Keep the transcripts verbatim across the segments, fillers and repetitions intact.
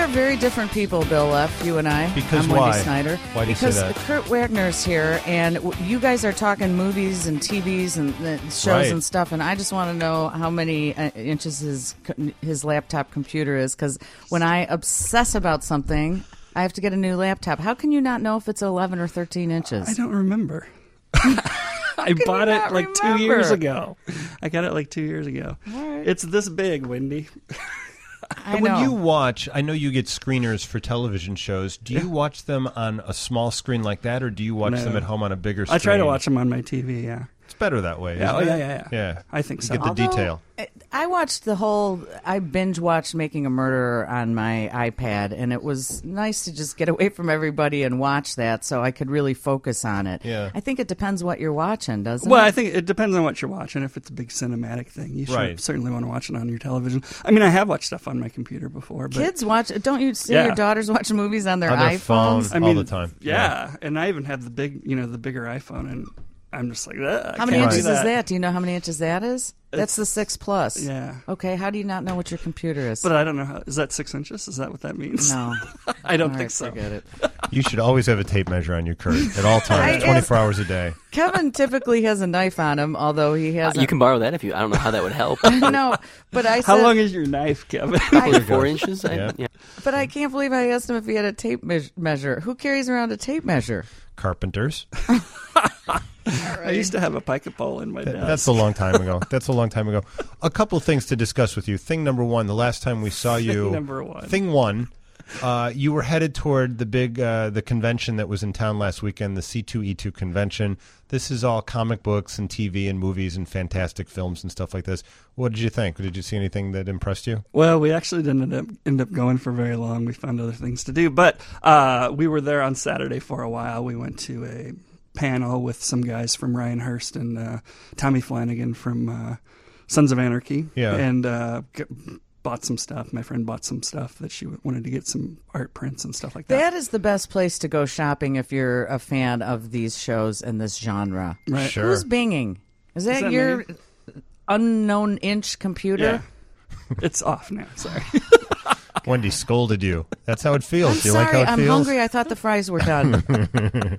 are very different people, Bill Leff, you and I. Because I'm why? Wendy Snyder. Why do you because say that? Kurt Wagner's here, and w- you guys are talking movies and T Vs and uh, shows Right. and stuff, and I just want to know how many uh, inches his co- his laptop computer is, because when I obsess about something, I have to get a new laptop. How can you not know if it's eleven or thirteen inches? I don't remember. I bought you it not like remember? two years ago. I got it like two years ago. All right. It's this big, Wendy. I And when know. you watch, I know you get screeners for television shows. Do you Yeah. watch them on a small screen like that, or do you watch No. them at home on a bigger screen? I try to watch them on my T V, yeah. It's better that way. Yeah, isn't oh, it? yeah, yeah, yeah. Yeah. I think You so. get the Although, detail. I- I watched the whole, I binge watched Making a Murderer on my iPad, and it was nice to just get away from everybody and watch that so I could really focus on it. Yeah. I think it depends what you're watching, doesn't Well, it? I think it depends on what you're watching. If it's a big cinematic thing, you should Right. certainly want to watch it on your television. I mean, I have watched stuff on my computer before. But Kids watch, don't you see Yeah. your daughters watch movies on their On their phone. iPhones? I all mean, the time. Yeah. and I even have the big, you know, the bigger iPhone, and I'm just like, Ugh, I How many can't do inches is that? Do you know how many inches that is? That's the six plus. Yeah. Okay, how do you not know what your computer is? But I don't know. How, is that six inches? Is that what that means? no. I don't All think right, so. forget it. You should always have a tape measure on you, Kurt, at all I times, asked- twenty-four hours a day. Kevin typically has a knife on him, although he has Uh, you can borrow that if you. I don't know how that would help. no, but I How said, long is your knife, Kevin? I- Four inches. I, Yeah. yeah. But I can't believe I asked him if he had a tape me- measure. Who carries around a tape measure? Carpenters. I used to have a picket pole in my Th- desk. That's a long time ago. That's a long time ago. A couple things to discuss with you. Thing number one, the last time we saw you. Thing number one. Thing one, uh, you were headed toward the big uh, the convention that was in town last weekend, the C two E two convention. This is all comic books and T V and movies and fantastic films and stuff like this. What did you think? Did you see anything that impressed you? Well, we actually didn't end up, end up going for very long. We found other things to do. But uh, we were there on Saturday for a while. We went to a panel with some guys from Ryan Hurst and uh, Tommy Flanagan from uh, Sons of Anarchy. Yeah. And uh, g- bought some stuff. My friend bought some stuff that she wanted to get some art prints and stuff like that. That is the best place to go shopping if you're a fan of these shows and this genre. Right. Sure. Who's binging? Is that, that your me? unknown inch computer? Yeah. It's off now. Sorry. Wendy scolded you. That's how it feels. I'm Do you sorry, like how it I'm feels? hungry. I thought the fries were done.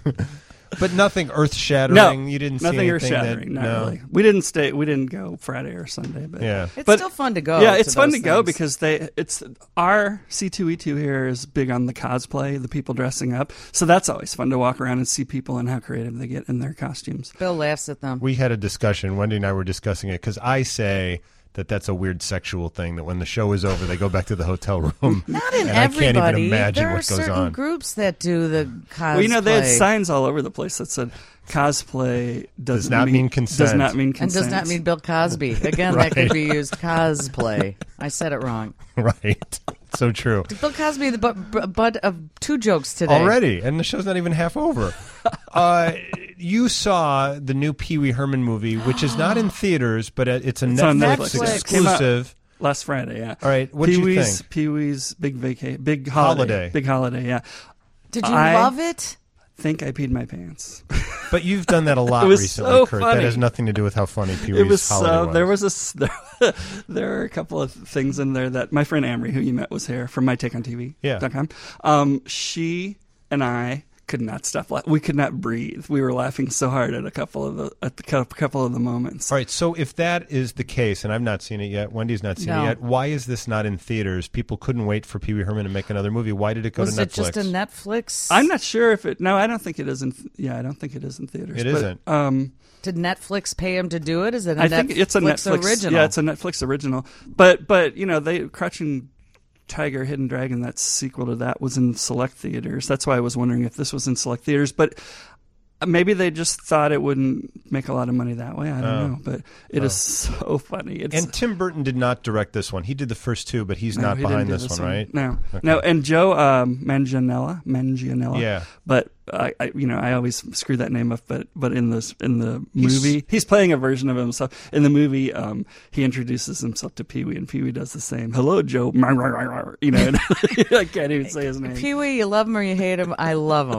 But nothing earth shattering. No, You didn't see nothing anything earth shattering. that, Not no. really. We didn't stay. We didn't go Friday or Sunday. But Yeah. It's But- still fun to go. yeah, it's to fun those to go things. because they it's our C two E two here is big on the cosplay, the people dressing up. So that's always fun to walk around and see people and how creative they get in their costumes. Bill laughs at them. We had a discussion. Wendy and I were discussing it because I say that that's a weird sexual thing, that when the show is over, they go back to the hotel room. Not in and I can't everybody. even imagine there are what goes certain on. groups that do the cosplay. Well, you know, they had signs all over the place that said cosplay does not mean consent. Does not mean and consent. does not mean Bill Cosby. Again, that could be used cosplay. I said it wrong. Right. So true. Bill Cosby, the butt, bu- butt of two jokes today. Already, and the show's not even half over. uh, you saw the new Pee Wee Herman movie, which is not in theaters, but it's a It's Netflix, on Netflix. Netflix. Came out exclusive. last Friday. Yeah. All right, what do you Pee-wee's, think? Pee-wee's big vacation, big holiday. Holiday. big holiday. Yeah. Did you I- love it? Think I peed my pants. But you've done that a lot It was recently, so Kurt. funny. That has nothing to do with how funny Pee It Wee's was holiday so. was. There was a. s- There, there were a couple of things in there that my friend Amory, who you met, was here from my take on T V. Yeah. Dot com. Um, she and I could not stop. La- we could not breathe. We were laughing so hard at a couple of the at the cou- couple of the moments. All right, so if that is the case, and I've not seen it yet, Wendy's not seen No. it yet, why is this not in theaters? People couldn't wait for Pee Wee Herman to make another movie. Why did it go Was to it Netflix? just a Netflix? I'm not sure if it. No, I don't think it is in. Yeah, I don't think it is in theaters. It but, isn't. Um, Did Netflix pay him to do it? Is it a I Netflix think it's a Netflix original? Yeah, it's a Netflix original. But but you know, they Crouching Tiger, Hidden Dragon, that sequel to that was in select theaters. That's why I was wondering if this was in select theaters. But maybe they just thought it wouldn't make a lot of money that way. I don't Oh. know. But it Oh. is so funny. It's, And Tim Burton did not direct this one. He did the first two, but he's no, not he didn't behind do this one, right? No, Okay. no. And Joe um, Manganiello, Manganiello. Yeah. But I, I, you know, I always screw that name up. But but in this in the He's- movie, he's playing a version of himself. In the movie, um, he introduces himself to Pee Wee, and Pee Wee does the same. Hello, Joe. You know, and I can't even say his name. Pee Wee, you love him or you hate him. I love him.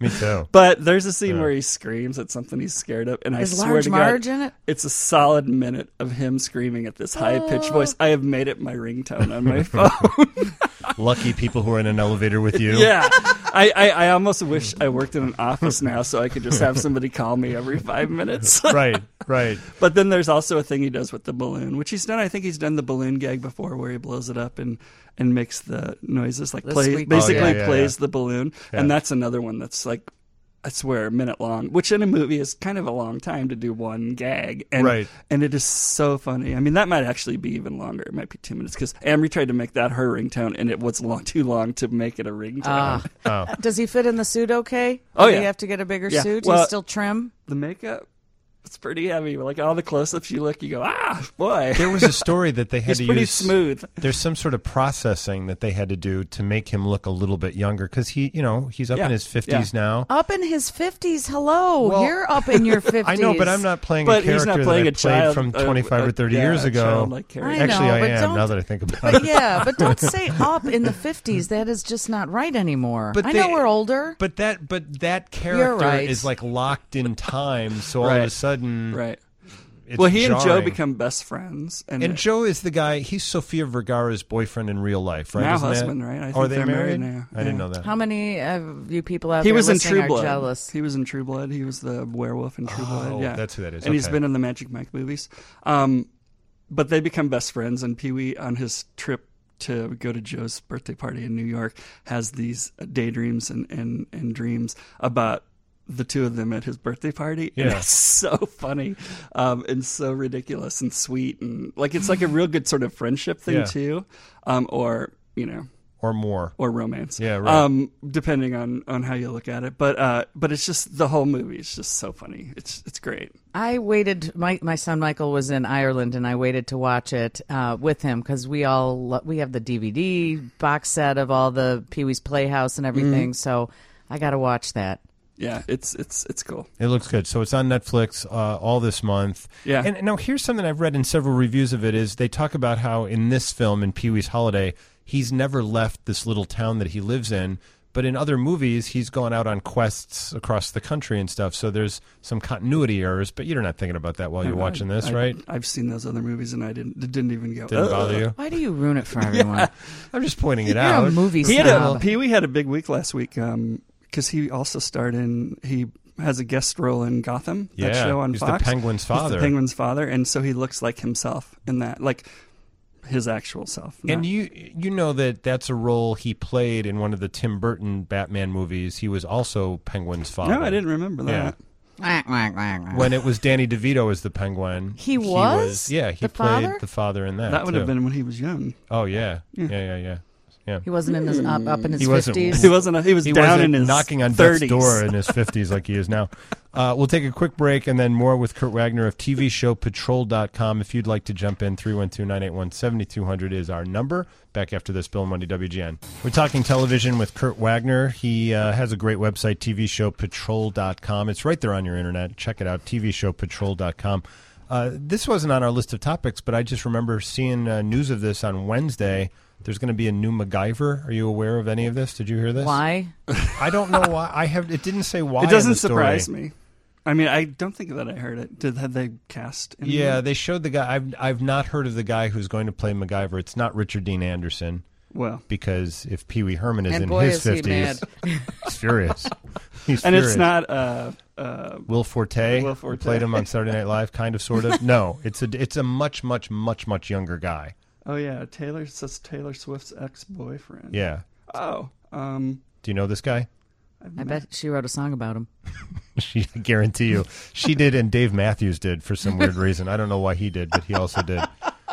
Me too. But there's a scene Yeah. where he screams at something he's scared of, and Is I swear Large to Marge God, in it? it's a solid minute of him screaming at this high-pitched Oh. voice. I have made it my ringtone on my phone. Lucky people who are in an elevator with you. Yeah, I, I, I almost wish I worked in an office now so I could just have somebody call me every five minutes. Right, right. But then there's also a thing he does with the balloon, which he's done. I think he's done the balloon gag before, where he blows it up and, and makes the noises, like The play, squeak. basically Oh, yeah, yeah, plays yeah. the balloon. Yeah. And that's another one that's like, I swear, a minute long, which in a movie is kind of a long time to do one gag. And, Right. And it is so funny. I mean, that might actually be even longer. It might be two minutes because Amory tried to make that her ringtone, and it was long, too long to make it a ringtone. Ah. Oh. Does he fit in the suit okay? Oh, Does yeah. he have to get a bigger Yeah. suit? Well- He's still trim? The makeup, it's pretty heavy. Like all the close-ups you look, you go, ah, boy. There was a story that they had He's to pretty use. smooth. There's some sort of processing that they had to do to make him look a little bit younger because he, you know, he's up Yeah. in his fifties now. Up in his fifties. Hello. Well, You're up in your fifties. I know, but I'm not playing But a he's character not playing that I a played child from uh, twenty-five uh, or thirty yeah, years a ago. childlike I character. Actually, know, I but am don't- now that I think about But it. yeah, but don't say up in the fifties. That is just not right anymore. But I they- know we're older. But that, but that character right. is like locked in time. So all of Right. a sudden, Right. it's Well, he and Joe jarring. become best friends, and, And Joe is the guy. He's Sofia Vergara's boyfriend in real life, right? now Isn't that- husband, right? I think Are they they're married? now. I didn't Yeah. know that. How many of you people out He there was in listening True are Blood. jealous? He was in True Blood. He was the werewolf in True Blood. Oh, Yeah, that's who that is. And he's Okay. been in the Magic Mike movies. Um, but they become best friends, and Pee Wee on his trip to go to Joe's birthday party in New York has these daydreams and, and, and dreams about the two of them at his birthday party. And Yeah. it's so funny um, and so ridiculous and sweet. And like, it's like a real good sort of friendship thing Yeah. too. Um, or, you know, Or more. or romance. Yeah, right. Um, depending on, on how you look at it. But uh, but it's just the whole movie is just so funny. It's it's great. I waited. My my son Michael was in Ireland, and I waited to watch it uh, with him because we all lo- we have the D V D box set of all the Pee Wee's Playhouse and everything. So I got to watch that. Yeah, it's it's it's cool. It looks good. So it's on Netflix uh, all this month. Yeah. And now here's something I've read in several reviews of it is they talk about how in this film, in Pee-wee's Holiday, he's never left this little town that he lives in. But in other movies, he's gone out on quests across the country and stuff. So there's some continuity errors. But you're not thinking about that while you're watching this, I, right? I've seen those other movies and I didn't it didn't even go. Didn't "Ugh." bother you? Why do you ruin it for everyone? I'm just pointing it You're out. a movie He had snob. a Pee Wee had a big week last week because he also starred in he has a guest role in Gotham, that Yeah, show on he's the Fox. Penguin's He's father. the Penguin's father, and so he looks like himself in that, like his actual self. And not- you you know that that's a role he played in one of the Tim Burton Batman movies. He was also Penguin's father. no, I didn't remember that. Quack, quack, quack, quack. When it was Danny DeVito as the Penguin. He was? yeah, he The played father? the father in that. That would too. have been when he was young. Oh yeah. Yeah, yeah, yeah. Yeah. He wasn't in his up, up in his He wasn't- fifties. He wasn't. A, he was He down wasn't in his knocking on thirties. death's door in his fifties like he is now. Uh, we'll take a quick break and then more with Kurt Wagner of T V Show Patrol dot com. If you'd like to jump in, three one two, nine eight one, seven two zero zero is our number. Back after this, Bill and Monday, W G N. We're talking television with Kurt Wagner. He uh, has a great website, T V Show Patrol dot com. It's right there on your internet. Check it out, T V Show Patrol dot com. Uh, this wasn't on our list of topics, but I just remember seeing uh, news of this on Wednesday. There's going to be a new MacGyver. Are you aware of any of this? Did you hear this? Why? I don't know why. I have. It didn't say why. It doesn't in the story. surprise me. I mean, I don't think that I heard it. Did had they cast? anyone? Yeah, they showed the guy. I've I've not heard of the guy who's going to play MacGyver. It's not Richard Dean Anderson Well, because if Pee Wee Herman is And in boy, his is he mad. fifties, he's furious. He's and furious. it's not. Uh, uh, Will Forte, Will who Forte. played him on Saturday Night Live, kind of, sort of. No, it's a it's a much much much much younger guy. oh yeah, Taylor says Taylor Swift's ex-boyfriend. Yeah. Oh. Um. Do you know this guy? I've I met- bet she wrote a song about him. She, I guarantee you, she did, and Dave Matthews did for some weird reason. I don't know why he did, but he also did.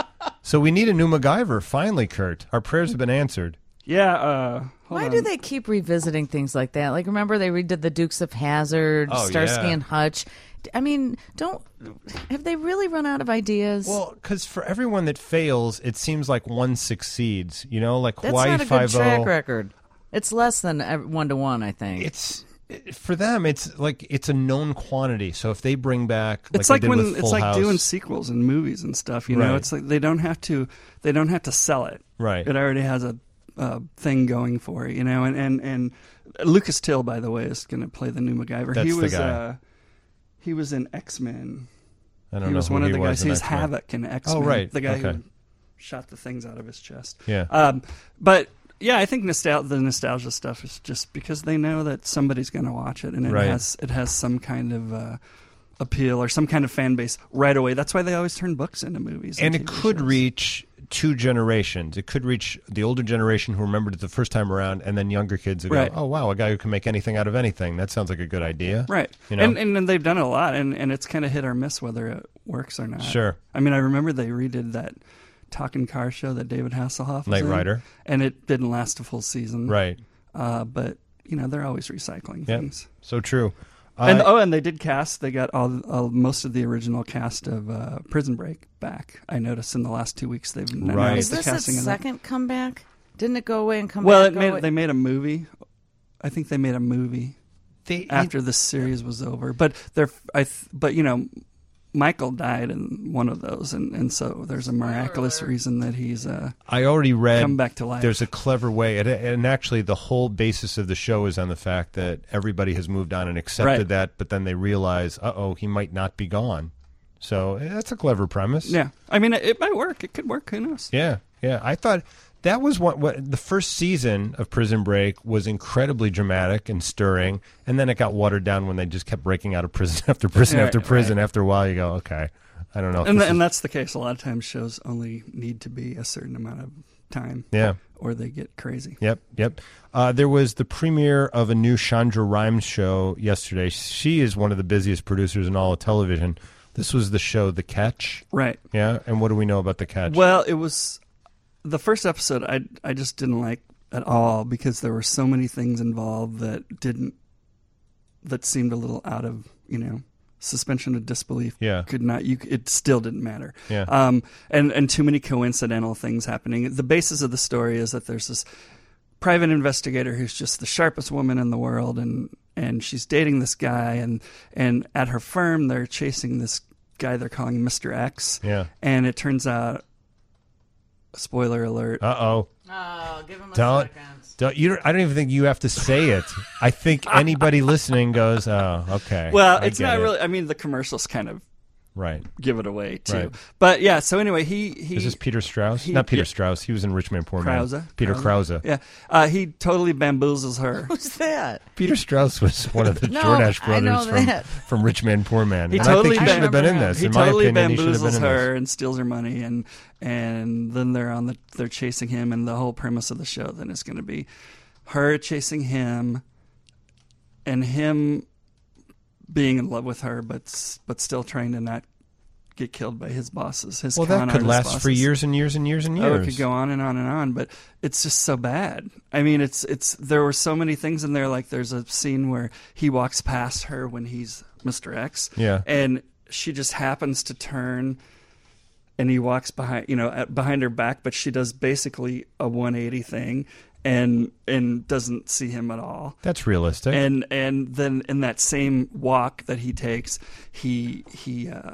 So we need a new MacGyver. Finally, Kurt, our prayers have been answered. Yeah. Uh, hold Why on. do they keep revisiting things like that? Like, remember they redid the Dukes of Hazzard, Oh, Starsky yeah. and Hutch. I mean, don't have they really run out of ideas? Well, because for everyone that fails, it seems like one succeeds. You know, like that's Hawaii not a good Five track O. record. It's less than uh, one to one, I think. It's it- for them. It's like it's a known quantity. So if they bring back, like It's they like did when with it's Full like House, doing sequels and movies and stuff. You know, Right. it's like they don't have to. They don't have to sell it. right? It already has a uh, thing going for it, you know. And, and, and Lucas Till, by the way, is going to play the new MacGyver. That's he the was guy. Uh, he was in X-Men. I don't He know was who one of he the was guys. in He's X-Men. Havoc in X-Men. Oh, right. The guy Okay. who shot the things out of his chest. Yeah. Um, but yeah, I think nostal- the nostalgia stuff is just because they know that somebody's going to watch it, and it Right. has it has some kind of uh, appeal or some kind of fan base right away. That's why they always turn books into movies. And T V it could shows. reach two generations. It could reach the older generation who remembered it the first time around, and then younger kids who Right. go, "Oh wow, a guy who can make anything out of anything. That sounds like a good idea." Right, You know? and, and and they've done it a lot, and, and it's kind of hit or miss whether it works or not. Sure. I mean, I remember they redid that Talking Car show that David Hasselhoff was Knight in, Rider. and it didn't last a full season. Right. Uh, but you know, they're always recycling Yep. things. So true. And Uh, oh, and they did cast. They got all, all most of the original cast of uh, Prison Break back. I noticed in the last two weeks they've announced Right. Is the this its casting of that. second comeback? Didn't it go away and come Well, back? it go made away? they made a movie. I think they made a movie they, after the series was over. But they're I th- but you know, Michael died in one of those, and, and so there's a miraculous reason that he's uh, I already read. come back to life. There's a clever way, and, and actually, the whole basis of the show is on the fact that everybody has moved on and accepted Right. that, but then they realize, uh oh, he might not be gone. So eh, that's a clever premise. yeah. I mean, it, it might work. It could work. Who knows? Yeah, yeah. I thought that was what, what the first season of Prison Break was incredibly dramatic and stirring, and then it got watered down when they just kept breaking out of prison after prison Right, after prison. right. After a while, you go, okay, I don't know. if And this th- and is- that's the case. A lot of times, shows only need to be a certain amount of time. Yeah. Or they get crazy. Yep, yep. Uh, there was the premiere of a new Chandra Rhimes show yesterday. She is one of the busiest producers in all of television. This was the show The Catch. Right. Yeah, and what do we know about The Catch? Well, it was the first episode. I I just didn't like at all because there were so many things involved that didn't that seemed a little out of you know suspension of disbelief. Yeah. Could not you? It still didn't matter. Yeah. Um. And and too many coincidental things happening. The basis of the story is that there's this private investigator who's just the sharpest woman in the world, and and she's dating this guy, and and at her firm they're chasing this guy they're calling Mister X. Yeah. And it turns out, spoiler alert. Uh-oh. Oh, give him a Don't, second. don't, you don't, I don't even think you have to say it. I think anybody listening goes, oh, okay. well, I it's get not it." really. I mean, the commercials kind of Right. give it away too. Right. But yeah. So anyway, he he. Is this Peter Strauss? he- Not Peter yeah. Strauss. He was in Rich Man, Poor Man. Krause? Peter Krause. Yeah. Uh, he totally bamboozles her. Who's that? Peter Strauss was one of the No, Jordache I know brothers from, that. from Rich Man, Poor Man. He And totally I think he should have been in remember this. He in my totally opinion, he should have been bamboozles in her this. and steals her money, and and then they're on the they're chasing him, and the whole premise of the show then is going to be her chasing him, and him being in love with her, but s- but still trying to not get killed by his bosses. His Well, con that could artist last bosses. for years and years and years and years. Oh, it could go on and on and on, but it's just so bad. I mean, it's it's there were so many things in there. Like there's a scene where he walks past her when he's Mister X, Yeah. and she just happens to turn, and he walks behind, you know, at, behind her back, but she does basically a one eighty thing, and and doesn't see him at all. That's realistic. And and then in that same walk that he takes, he he. Uh,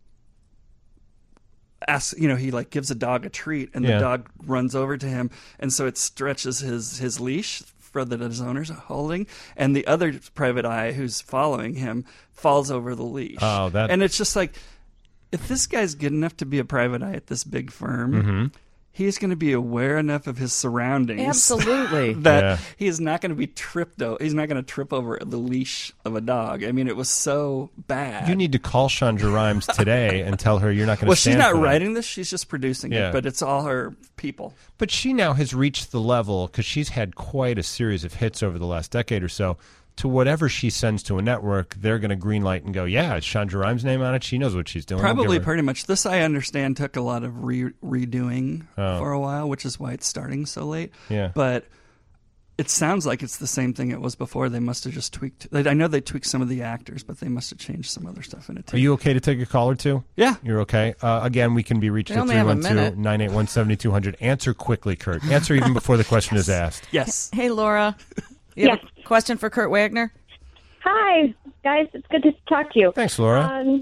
asks, you know, he like gives a dog a treat, and Yeah. the dog runs over to him, and so it stretches his his leash for that his owner's holding, and the other private eye who's following him falls over the leash. Oh, that- and it's just like, if this guy's good enough to be a private eye at this big firm, Mm-hmm. he's going to be aware enough of his surroundings. Absolutely. That Yeah. he is not going to be tripped o- he's not going to trip over the leash of a dog. I mean, it was so bad. You need to call Chandra Rhimes today and tell her you're not going to well, she's stand not for that. writing this; she's just producing Yeah. it. But it's all her people. But she now has reached the level, because she's had quite a series of hits over the last decade or so, to whatever she sends to a network, they're going to greenlight and go, yeah, it's Chandra Rhimes' name on it. She knows what she's doing. We'll Probably give her- pretty much. This, I understand, took a lot of re- redoing Oh. for a while, which is why it's starting so late. Yeah. But it sounds like it's the same thing it was before. They must have just tweaked. I know they tweaked some of the actors, but they must have changed some other stuff in it too. Are you okay to take a call or two? Yeah. You're okay? Uh, again, we can be reached We at only have a three one minute. two, nine eight one, seven two zero zero. Answer quickly, Kurt. Answer even before the question is asked. Yes. Hey, Laura. You have Yes. a question for Kurt Wagner? Hi, guys. It's good to talk to you. Thanks, Laura. Um,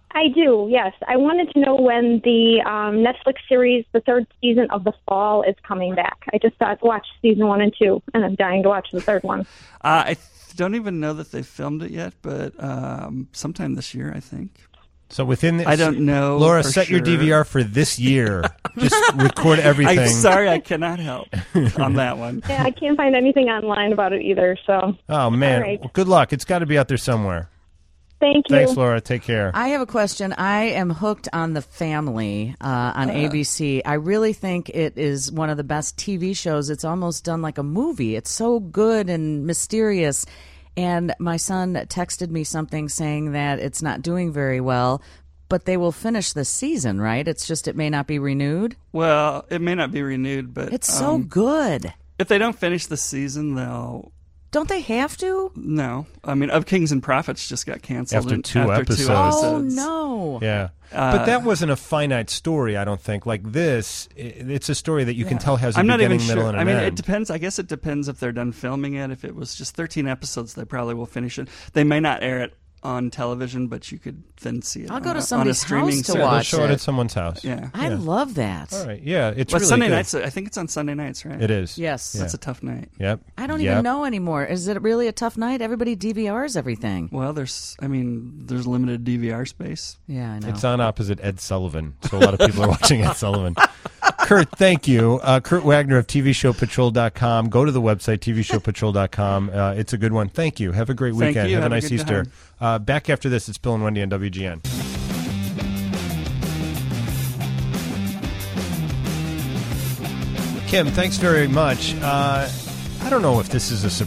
I do, yes. I wanted to know when the um, Netflix series, the third season of The Fall, is coming back. I just uh, watched season one and two, and I'm dying to watch the third one. Uh, I th- don't even know that they filmed it yet, but um, sometime this year, I think. So within the, I don't know. Laura, for set sure. your D V R for this year. Just record everything. I'm sorry, I cannot help on that one. Yeah, I can't find anything online about it either, so. Oh, man. All right. Well, good luck. It's got to be out there somewhere. Thank you. Thanks, Laura. Take care. I have a question. I am hooked on The Family uh, on Uh. A B C. I really think it is one of the best T V shows. It's almost done like a movie. It's so good and mysterious. And my son texted me something saying that it's not doing very well, but they will finish this season, right? It's just it may not be renewed. Well, it may not be renewed, but It's so um, good. if they don't finish the season, they'll. Don't they have to? No. I mean, Of Kings and Prophets just got canceled After in- two after episodes. two Oh, episodes. no. Yeah. Uh, but that wasn't a finite story, I don't think. Like this, i- it's a story that you can tell has a I'm not beginning, even middle, sure. and I an mean, end. it depends. I guess it depends if they're done filming it. If it was just thirteen episodes, they probably will finish it. They may not air it on television, but you could then see it I'll on go to a, on a somebody's streaming house to service. They'll watch show it it. at someone's house. Yeah. I Yeah. love that. All right. Yeah, it's But really Sunday good. nights, I think it's on Sunday nights, right? It is. Yes. Yeah. That's a tough night. Yep. I don't Yep. even know anymore. Is it really a tough night? Everybody D V Rs everything. Well, there's, I mean, there's limited D V R space. Yeah, I know. It's on opposite Ed Sullivan, so a lot of people are watching Ed Sullivan. Kurt, thank you. Uh, Kurt Wagner of T V Show Patrol dot com. Go to the website, T V Show Patrol dot com. Uh, it's a good one. Thank you. Have a great Thank weekend. you. Have, Have a a nice good Easter. time. Uh, back after this, it's Bill and Wendy on W G N. Kim, thanks very much. Uh, I don't know if this is a surprise.